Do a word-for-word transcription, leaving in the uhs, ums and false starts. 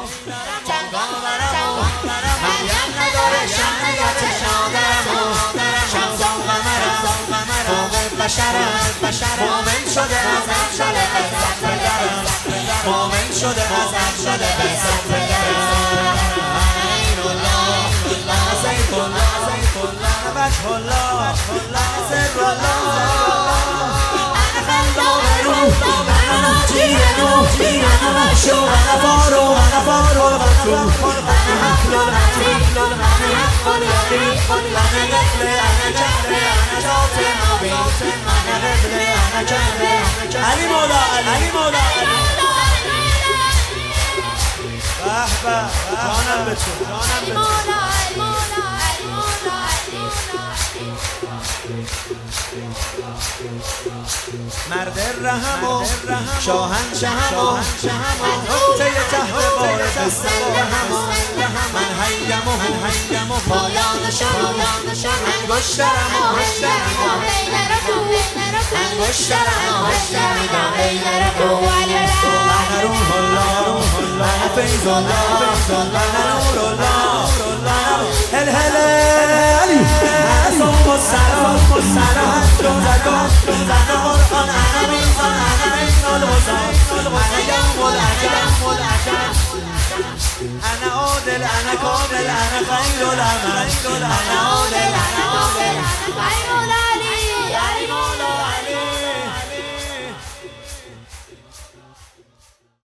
جنگا برم و مریم نداره شهریت شادرم و شمسان قمرم فوق بشرم مومن شده ازم شده عزت بدرم مومن شده ازم شده عزت بدرم عین الله زیت الله وجه الله سر الله انا خلدام روح انا جیرنو جیرنو مشو انا فارو انا فارو المطلوب انا حفل المطلوب انا حق اليقين انا نفل انا جهل انا صوت نبي انا نفل انا جهل علی مولا علی مولا به به جانم به تو جانم به تو مرد رحم و شاهنشهم و نقطه تحت بار دستم من هیم و پایان شم انگشترم و انگشترم من روح الله من فیض الله من نور الله الهلال صوم السلام السلام زکات زن قرآن انا میزان انا عین الوزن انا یوم العجب انا عادل انا کامل انا خیر العمل انا عادل انا کامل خیر العلی علی مولا